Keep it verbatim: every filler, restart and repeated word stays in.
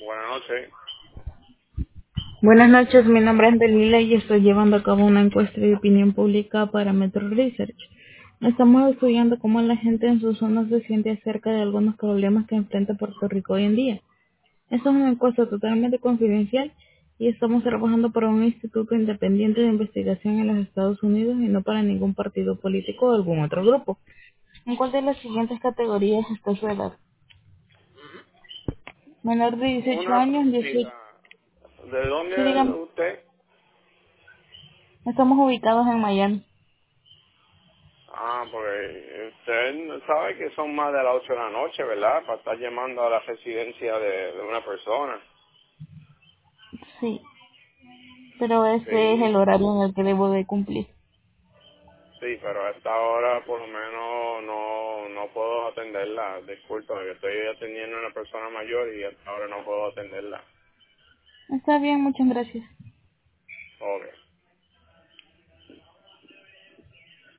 Buenas noches. Buenas noches, mi nombre es Delila y estoy llevando a cabo una encuesta de opinión pública para Metro Research. Estamos estudiando cómo la gente en sus zonas se siente acerca de algunos problemas que enfrenta Puerto Rico hoy en día. Esta es una encuesta totalmente confidencial y estamos trabajando para un instituto independiente de investigación en los Estados Unidos y no para ningún partido político o algún otro grupo. ¿En cuál de las siguientes categorías está su edad? Menor de dieciocho Una años, dieciocho. preguntita. ¿De Sí, dónde es dígame. usted? Estamos ubicados en Miami. Ah, porque usted sabe que son más de las ocho de la noche, ¿verdad? Para estar llamando a la residencia de, de una persona. Sí, pero ese es el Sí, horario en el que debo de cumplir. sí, pero a esta hora por lo menos no, no puedo atenderla. Disculpa, que estoy atendiendo a una persona mayor y hasta ahora no puedo atenderla. Está bien, muchas gracias. Ok.